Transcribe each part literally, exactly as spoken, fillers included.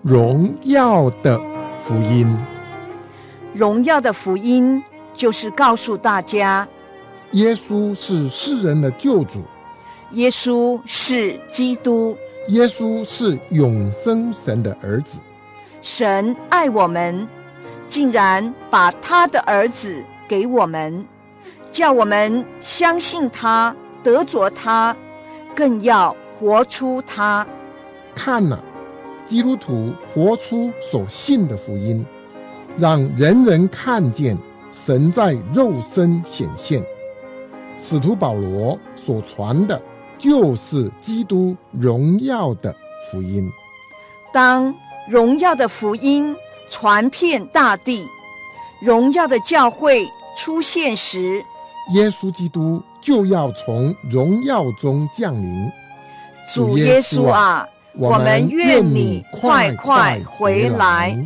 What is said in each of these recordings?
荣耀的福音。 荣耀的福音就是告诉大家， 耶稣是世人的救主， 耶稣是基督， 耶稣是永生神的儿子。 神爱我们，竟然把他的儿子给我们，叫我们相信他，得着他，更要活出他。 看哪，基督徒活出所信的福音，让人人看见神在肉身显现。使徒保罗所传的就是基督荣耀的福音。 当荣耀的福音传遍大地，荣耀的教会出现时， 耶稣基督就要从荣耀中降临。 主耶稣啊，我们愿你快快回来。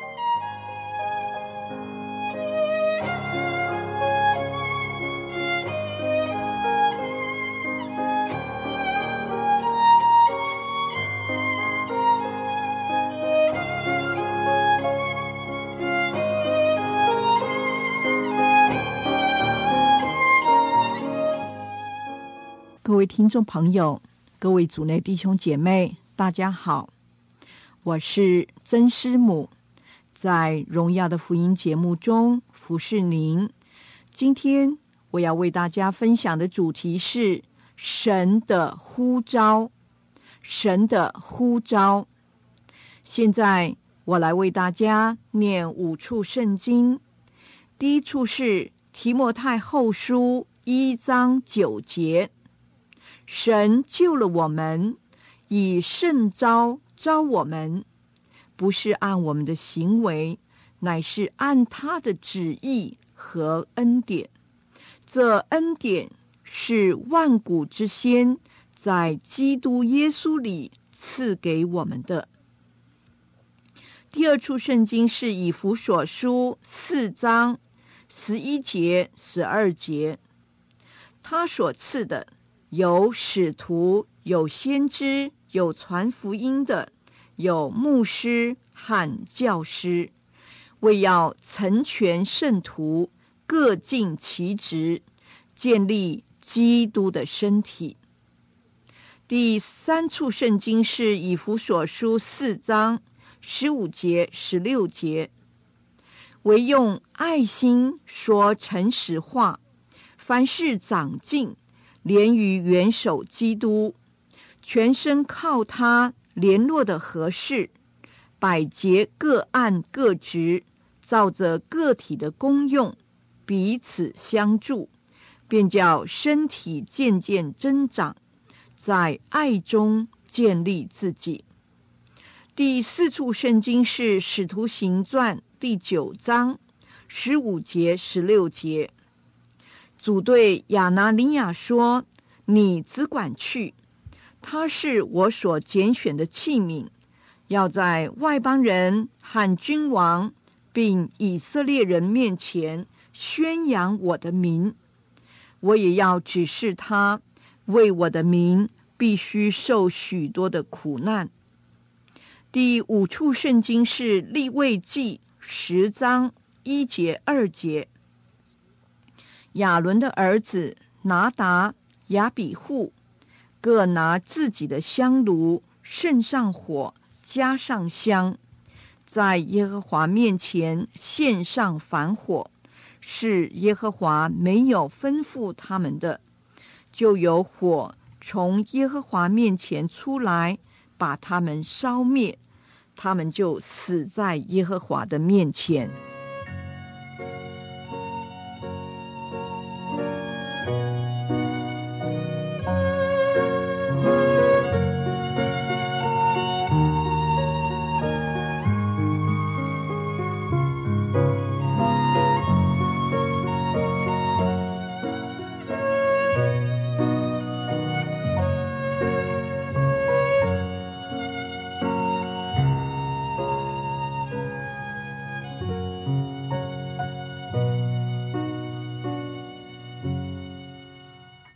各位听众朋友，各位主内弟兄姐妹，大家好，我是曾师母，在荣耀的福音节目中服侍您。今天我要为大家分享的主题是神的呼召。神的呼召。现在我来为大家念五处圣经。第一处是提摩太后书一章九节，神救了我们，以圣召召我们，不是按我们的行为，乃是按他的旨意和恩典。这恩典是万古之先在基督耶稣里赐给我们的。第二处圣经是以弗所书四章十一节、十二节，他所赐的有使徒，有先知，有传福音的，有牧师和教师，为要成全圣徒，各尽其职，建立基督的身体。第三处圣经是以弗所书四章十五节、十六节，唯用爱心说诚实话，凡事长进，连于元首基督，全身靠他联络的合适，百节各按各职，照着个体的功用，彼此相助，便叫身体渐渐增长，在爱中建立自己。第四处圣经是使徒行传第九章十五节、十六节，主对亚拿尼亚说，你只管去，他是我所拣选的器皿，要在外邦人和君王并以色列人面前宣扬我的名。我也要指示他，为我的名必须受许多的苦难。第五处圣经是利未记十章一节、二节，亚伦的儿子拿达、亚比户各拿自己的香炉，盛上火，加上香，在耶和华面前献上燔火，是耶和华没有吩咐他们的，就有火从耶和华面前出来，把他们烧灭，他们就死在耶和华的面前。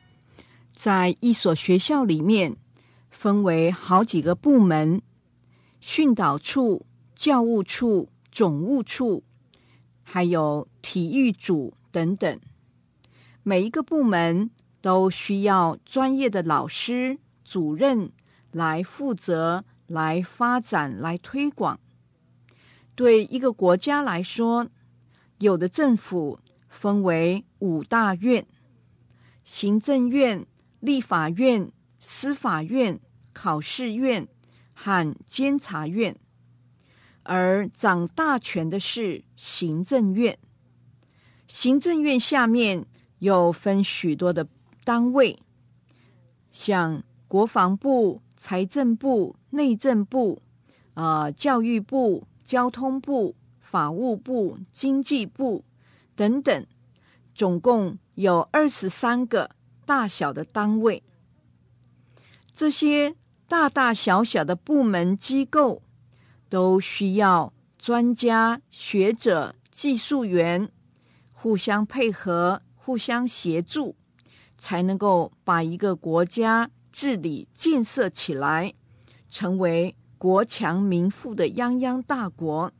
在一所学校里面，分为好几个部门， 训导处、教务处、总务处，还有体育组等等。每一个部门都需要专业的老师、主任来负责、来发展、来推广。对一个国家来说，有的政府分为五大院：行政院、立法院、司法院、考试院和监察院，而掌大权的是行政院。行政院下面又分许多的单位，像国防部、财政部、内政部、呃、教育部、交通部、法务部、经济部等等，总共有二十三个大小的单位。这些大大小小的部门机构都需要专家、学者、技术员互相配合、互相协助，才能够把一个国家治理建设起来，成为国强民富的泱泱大国。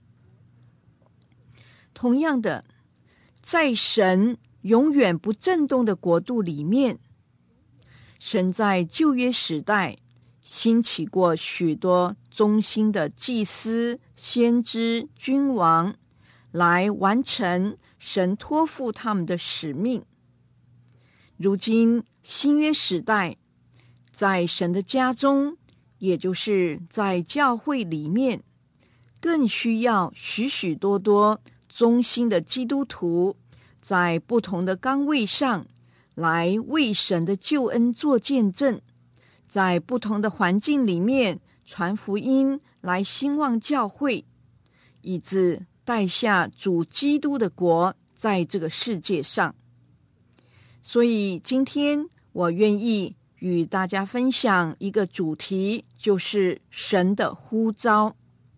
同样的，在神永远不震动的国度里面，神在旧约时代兴起过许多忠心的祭司、先知、君王，来完成神托付他们的使命。如今新约时代，在神的家中，也就是在教会里面，更需要许许多多忠心的基督徒，在不同的岗位上来为神的救恩做见证，在不同的环境里面传福音，来兴旺教会，以致带下主基督的国在这个世界上。所以今天我愿意与大家分享一个主题，就是神的呼召。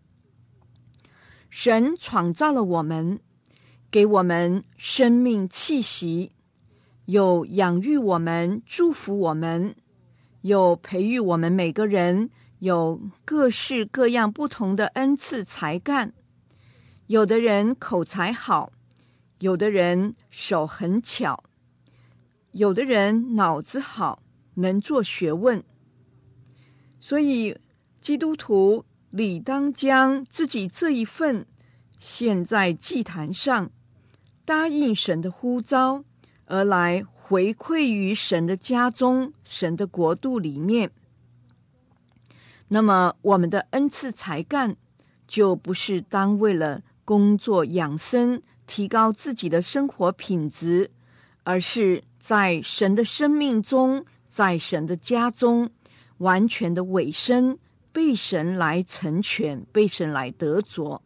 神创造了我们，给我们生命气息，有养育我们、祝福我们，有培育我们每个人有各式各样不同的恩赐才干。有的人口才好，有的人手很巧，有的人脑子好，能做学问。所以基督徒理当将自己这一份献在祭坛上，答应神的呼召，而来回馈于神的家中、神的国度里面。那么我们的恩赐才干就不是单为了工作养生、提高自己的生活品质，而是在神的生命中，在神的家中完全的委身，被神来成全，被神来得着。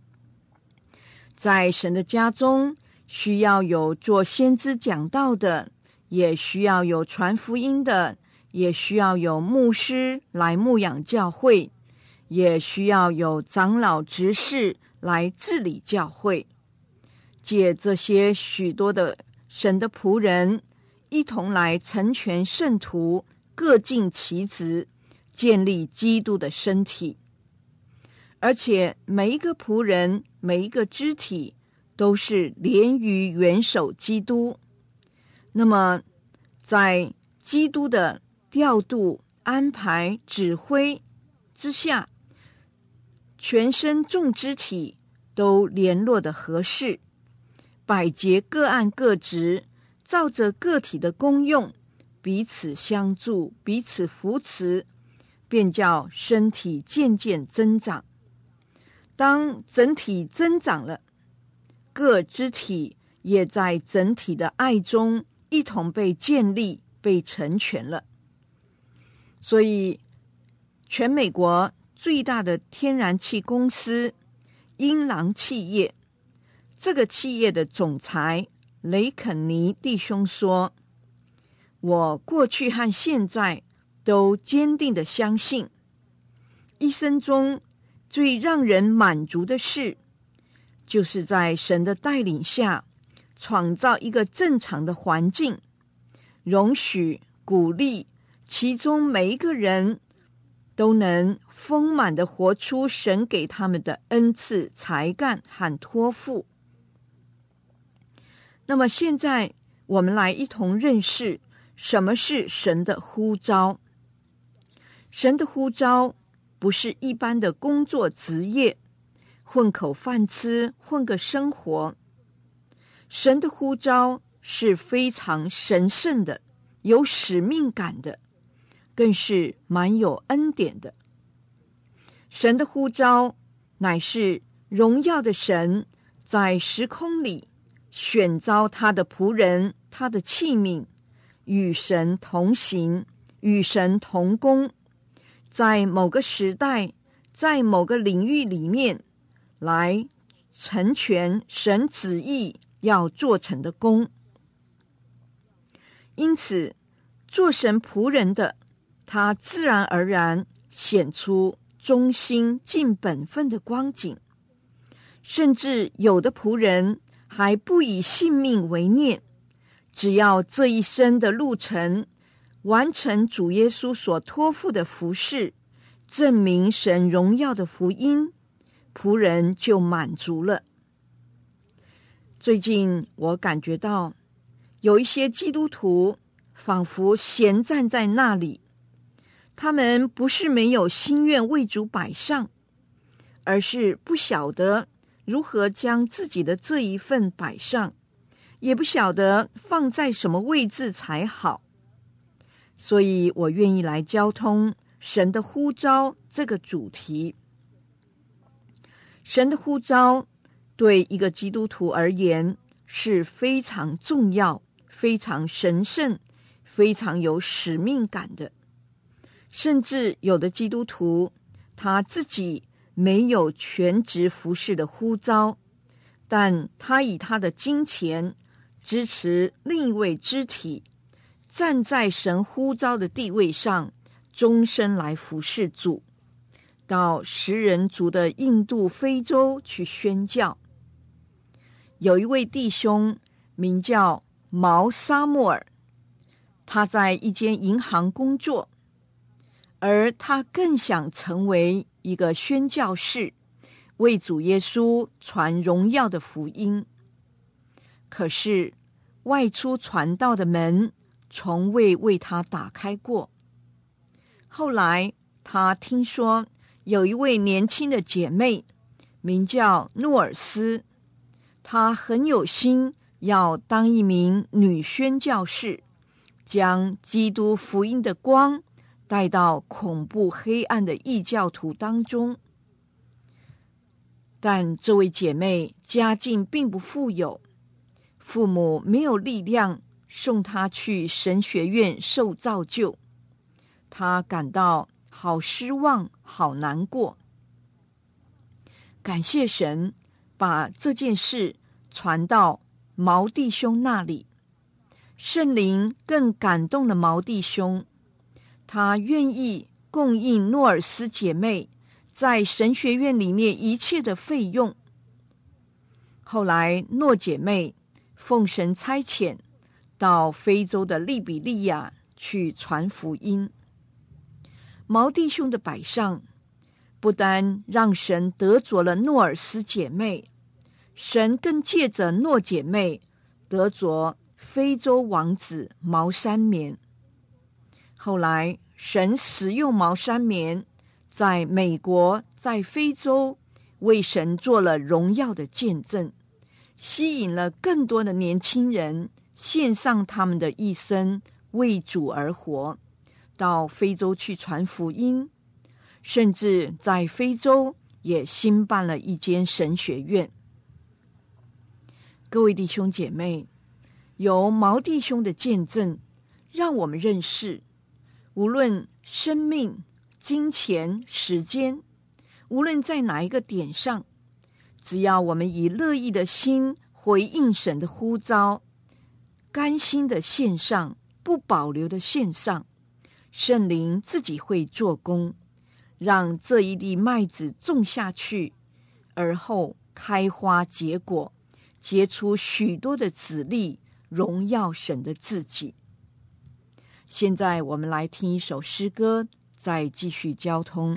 在神的家中，需要有做先知讲道的，也需要有传福音的，也需要有牧师来牧养教会，也需要有长老执事来治理教会。借这些许多的神的仆人，一同来成全圣徒，各尽其职，建立基督的身体。而且每一个仆人，每一个肢体都是连于元首基督。那么在基督的调度、安排、指挥之下，全身众肢体都联络的合适，百节各按各职，照着个体的功用，彼此相助，彼此扶持，便叫身体渐渐增长。当整体增长了，各肢体也在整体的爱中一同被建立、被成全了。所以全美国最大的天然气公司英朗企业，这个企业的总裁雷肯尼弟兄说，我过去和现在都坚定的相信，一生中最让人满足的事，就是在神的带领下创造一个正常的环境，容许、鼓励其中每一个人都能丰满地活出神给他们的恩赐、才干和托付。那么现在我们来一同认识什么是神的呼召。神的呼召不是一般的工作职业，混口饭吃，混个生活。神的呼召是非常神圣的，有使命感的，更是蛮有恩典的。神的呼召乃是荣耀的神在时空里选召他的仆人，他的器皿，与神同行，与神同工，在某个时代，在某个领域里面来成全神旨意要做成的工。因此做神仆人的，他自然而然显出忠心尽本分的光景，甚至有的仆人还不以性命为念，只要这一生的路程完成主耶稣所托付的服事，证明神荣耀的福音，仆人就满足了。最近我感觉到有一些基督徒仿佛闲站在那里，他们不是没有心愿为主摆上，而是不晓得如何将自己的这一份摆上，也不晓得放在什么位置才好。所以我愿意来交通神的呼召这个主题。神的呼召对一个基督徒而言是非常重要、非常神圣、非常有使命感的。甚至有的基督徒他自己没有全职服事的呼召，但他以他的金钱支持另一位肢体，站在神呼召的地位上，终身来服事主，到食人族的印度、非洲去宣教。有一位弟兄名叫毛沙莫尔，他在一间银行工作，而他更想成为一个宣教士，为主耶稣传荣耀的福音。可是外出传道的门从未为他打开过。后来他听说有一位年轻的姐妹名叫诺尔斯，她很有心要当一名女宣教士，将基督福音的光带到恐怖黑暗的异教徒当中。但这位姐妹家境并不富有，父母没有力量送她去神学院受造就，她感到好失望，好难过。感谢神把这件事传到毛弟兄那里，圣灵更感动了毛弟兄，他愿意供应诺尔斯姐妹在神学院里面一切的费用。后来诺姐妹奉神差遣到非洲的利比利亚去传福音。毛弟兄的摆上不单让神得着了诺尔斯姐妹，神更借着诺姐妹得着非洲王子毛山棉。后来神使用毛山棉在美国、在非洲为神做了荣耀的见证，吸引了更多的年轻人献上他们的一生为主而活，到非洲去传福音，甚至在非洲也兴办了一间神学院。各位弟兄姐妹，由毛弟兄的见证，让我们认识，无论生命、金钱、时间，无论在哪一个点上，只要我们以乐意的心回应神的呼召，甘心的献上，不保留的献上，圣灵自己会做工，让这一粒麦子种下去，而后开花结果，结出许多的子粒，荣耀神的自己。现在我们来听一首诗歌， 再继续交通。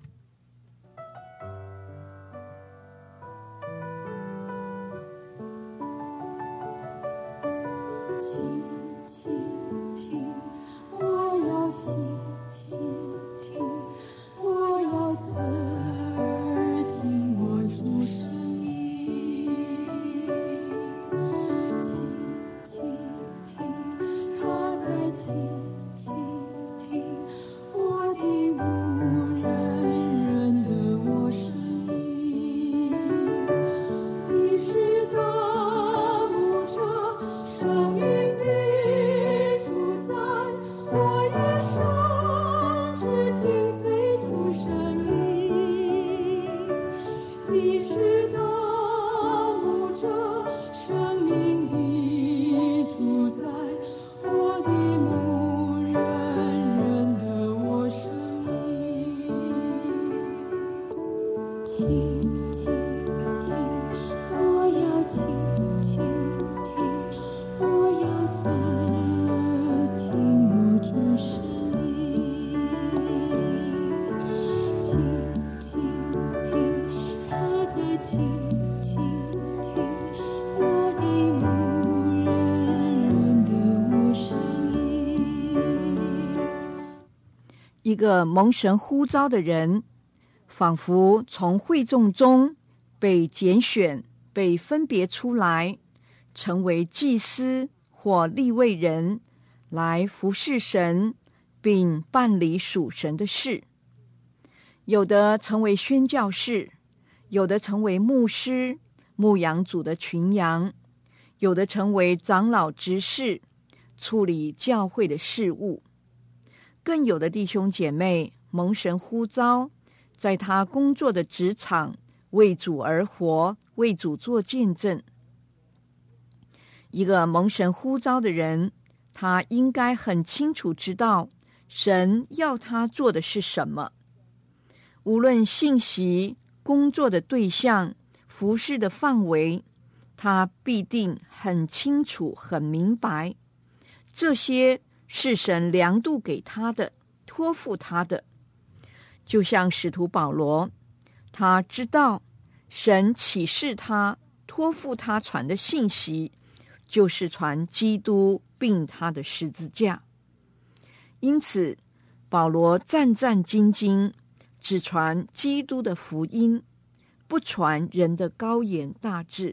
一个蒙神呼召的人，仿佛从会众中被拣选、被分别出来，成为祭司或利未人，来服侍神，并办理属神的事。有的成为宣教士，有的成为牧师，牧养主的群羊；有的成为长老执事，处理教会的事务。更有的弟兄姐妹蒙神呼召，在他工作的职场为主而活，为主做见证。一个蒙神呼召的人，他应该很清楚知道神要他做的是什么。无论信息、工作的对象、服事的范围，他必定很清楚、很明白。这些是神量度给他的，托付他的。就像使徒保罗，他知道神启示他，托付他传的信息，就是传基督并他的十字架。因此，保罗战战兢兢，只传基督的福音，不传人的高言大志。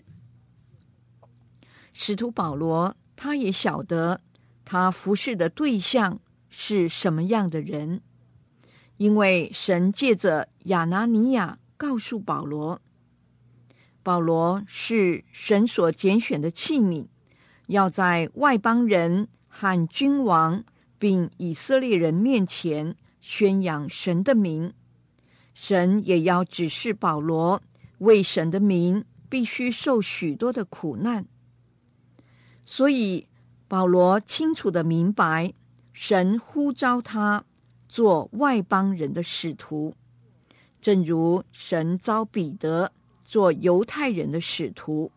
使徒保罗，他也晓得他服侍的对象是什么样的人，因为神借着亚拿尼亚告诉保罗，保罗是神所拣选的器皿，要在外邦人和君王并以色列人面前宣扬神的名。神也要指示保罗，为神的名必须受许多的苦难。所以保罗清楚地明白，神呼召他做外邦人的使徒，正如神召彼得做犹太人的使徒。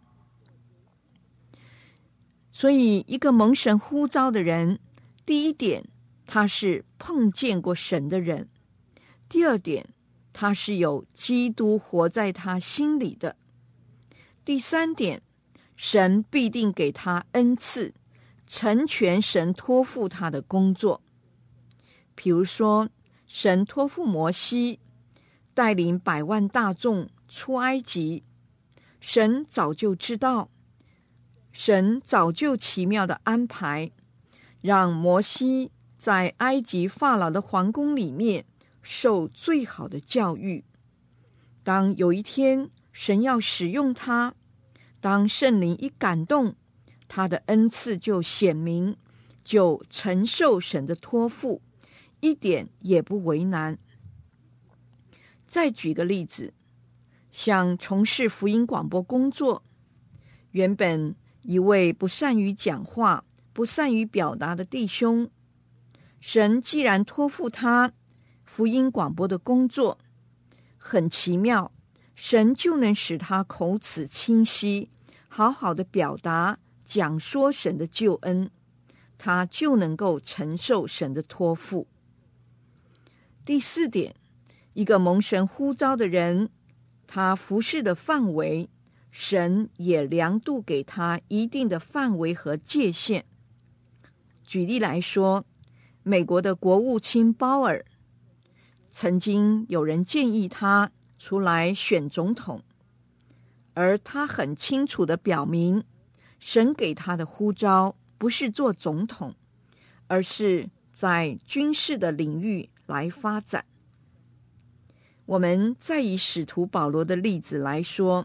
所以一个蒙神呼召的人，第一点，他是碰见过神的人；第二点，他是有基督活在他心里的；第三点，神必定给他恩赐，成全神托付他的工作。比如说，神托付摩西带领百万大众出埃及，神早就知道，神早就奇妙的安排，让摩西在埃及法老的皇宫里面受最好的教育。当有一天神要使用他，当圣灵一感动，他的恩赐就显明，就承受神的托付，一点也不为难。再举个例子，像从事福音广播工作，原本一位不善于讲话、不善于表达的弟兄，神既然托付他福音广播的工作，很奇妙，神就能使他口齿清晰，好好的表达讲说神的救恩，他就能够承受神的托付。 第四点，一个蒙神呼召的人，他服事的范围，神也量度给他一定的范围和界限。举例来说，美国的国务卿鲍尔，曾经有人建议他出来选总统，而他很清楚地表明，神给他的呼召不是做总统，而是在军事的领域来发展。我们再以使徒保罗的例子来说，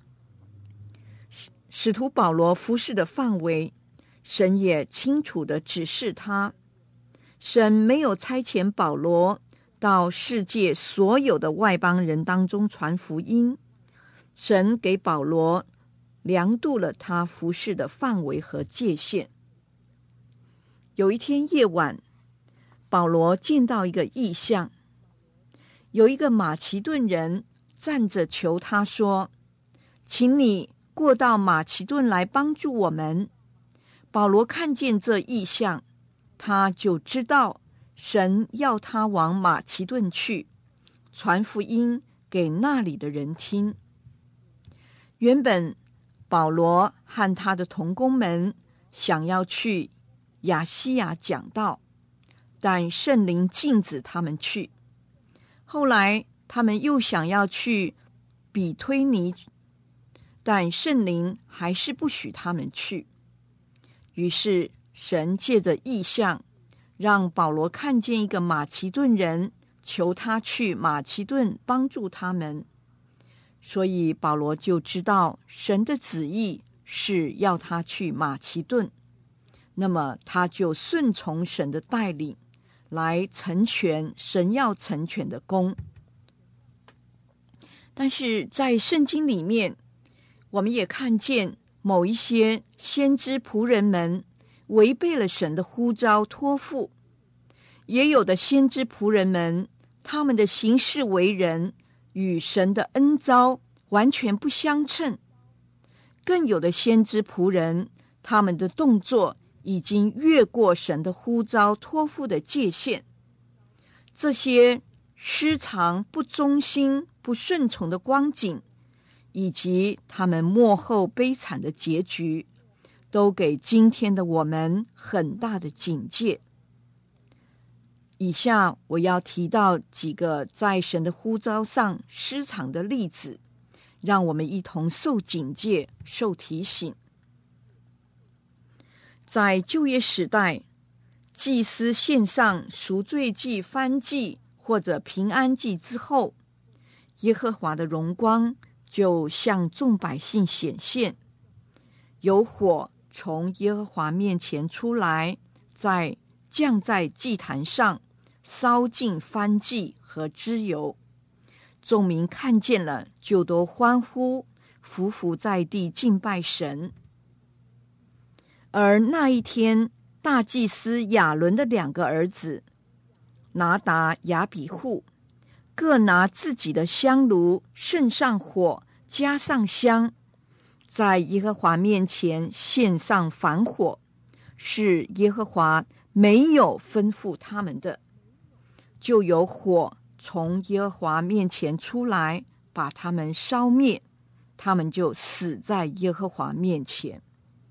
使徒保罗服事的范围，神也清楚地指示他，神没有差遣保罗到世界所有的外邦人当中传福音，神给保罗量度了他服事的范围和界限。有一天夜晚，保罗见到一个异象，有一个马其顿人站着求他说，请你过到马其顿来帮助我们。保罗看见这异象，他就知道神要他往马其顿去，传福音给那里的人听。原本保罗和他的同工们想要去亚西亚讲道，但圣灵禁止他们去。后来他们又想要去比推尼，但圣灵还是不许他们去。于是神借着异象，让保罗看见一个马其顿人，求他去马其顿帮助他们。所以保罗就知道神的旨意是要他去马其顿，那么他就顺从神的带领，来成全神要成全的功。但是在圣经里面，我们也看见某一些先知仆人们违背了神的呼召托付，也有的先知仆人们，他们的行事为人与神的恩召完全不相称，更有的先知仆人，他们的动作已经越过神的呼召托付的界限。这些失常、不忠心、不顺从的光景，以及他们末后悲惨的结局，都给今天的我们很大的警戒。以下我要提到几个在神的呼召上失常的例子，让我们一同受警戒、受提醒。在旧约时代，祭司献上赎罪祭、燔祭或者平安祭之后，耶和华的荣光就向众百姓显现，有火从耶和华面前出来，在降在祭坛上，烧尽燔祭和脂油。众民看见了，就都欢呼，伏伏在地敬拜神。而那一天，大祭司亚伦的两个儿子拿达、亚比户，各拿自己的香炉，盛上火，加上香，在耶和华面前献上燔火，是耶和华没有吩咐他们的，就有火从耶和华面前出来，把他们烧灭，他们就死在耶和华面前。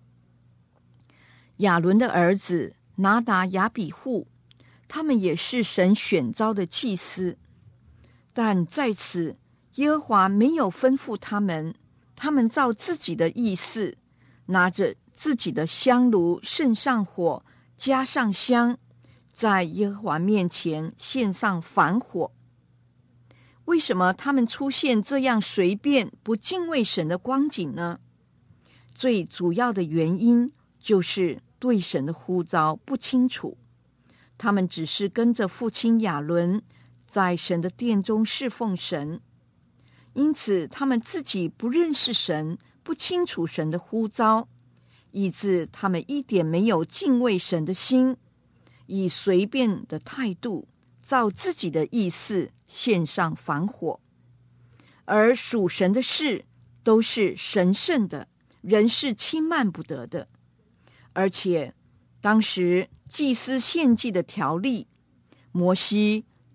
亚伦的儿子拿达、亚比户，他们也是神选召的祭司，但在此耶和华没有吩咐他们，他们照自己的意思，拿着自己的香炉，盛上火，加上香，在耶和华面前献上燔火。为什么他们出现这样随便不敬畏神的光景呢？最主要的原因就是对神的呼召不清楚，他们只是跟着父亲亚伦在神的殿中侍奉神，因此他们自己不认识神，不清楚神的呼召，以致他们一点没有敬畏神的心，以随便的态度照自己的意思献上燔火。而属神的事都是神圣的，人是轻慢不得的。而且当时祭司献祭的条例，摩西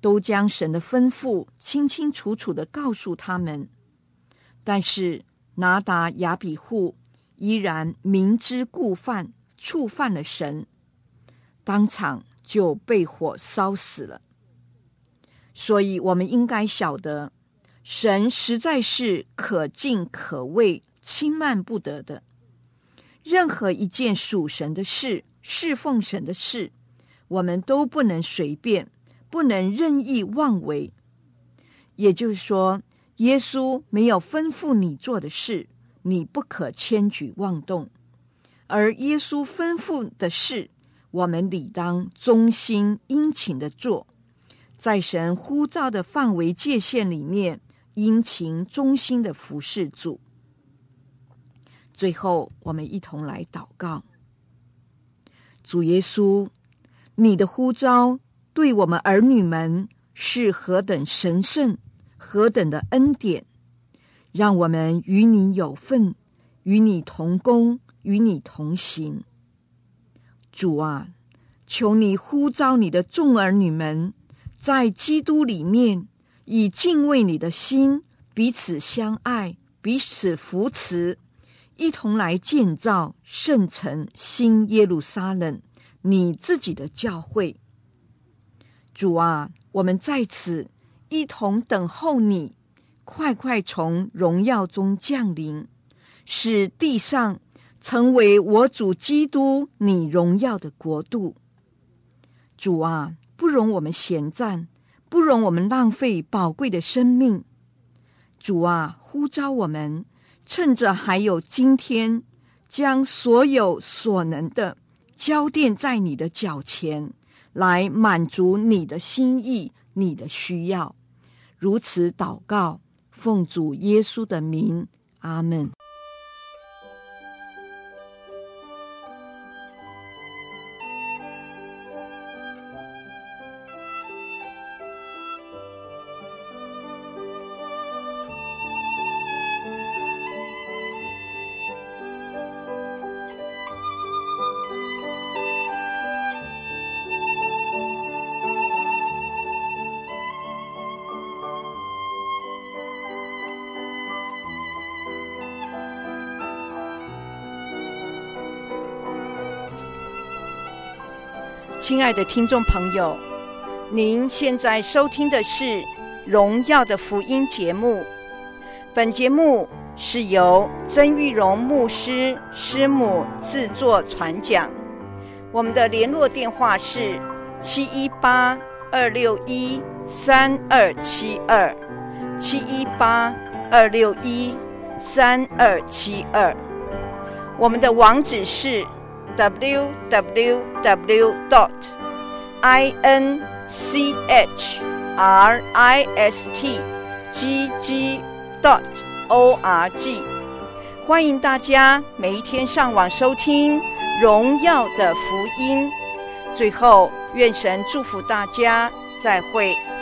都将神的吩咐清清楚楚地告诉他们。但是拿达亚比户依然明知故犯，触犯了神，当场就被火烧死了。所以我们应该晓得，神实在是可敬可畏，轻慢不得的。任何一件属神的事，侍奉神的事，我们都不能随便，不能任意妄为。也就是说，耶稣没有吩咐你做的事，你不可轻举妄动；而耶稣吩咐的事，我们理当忠心殷勤地做，在神呼召的范围界限里面，殷勤忠心地服侍主。最后，我们一同来祷告。主耶稣，你的呼召对我们儿女们是何等神圣，何等的恩典，让我们与你有份，与你同工，与你同行。主啊，求你呼召你的众儿女们，在基督里面以敬畏你的心彼此相爱，彼此扶持，一同来建造圣城新耶路撒冷，你自己的教会。主啊，我们在此一同等候你快快从荣耀中降临，使地上成为我主基督你荣耀的国度。主啊，不容我们闲暂，不容我们浪费宝贵的生命。主啊，呼召我们趁着还有今天，将所有所能的交奠在你的脚前，来满足你的心意，你的需要。如此祷告，奉主耶稣的名，阿们。亲爱的听众朋友，您现在收听的是《荣耀的福音》节目。本节目是由曾玉荣牧师师母制作传讲。我们的联络电话是七一八二六一三二七二七一八二六一三二七二。我们的网址是double-u double-u double-u dot inchrist dot org。 欢迎大家每一天上网收听荣耀的福音。最后，愿神祝福大家，再会。